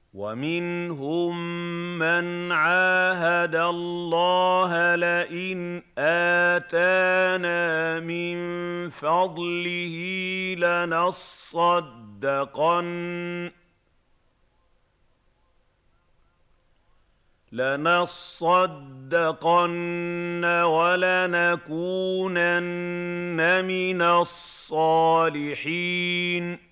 وَمِنْهُم مَّنْ عَاهَدَ اللَّهَ لَئِنْ آتَانَا مِن فَضْلِهِ لَنَصَّدَّقَنَّ وَلَنَكُونَنَّ مِنَ الصَّالِحِينَ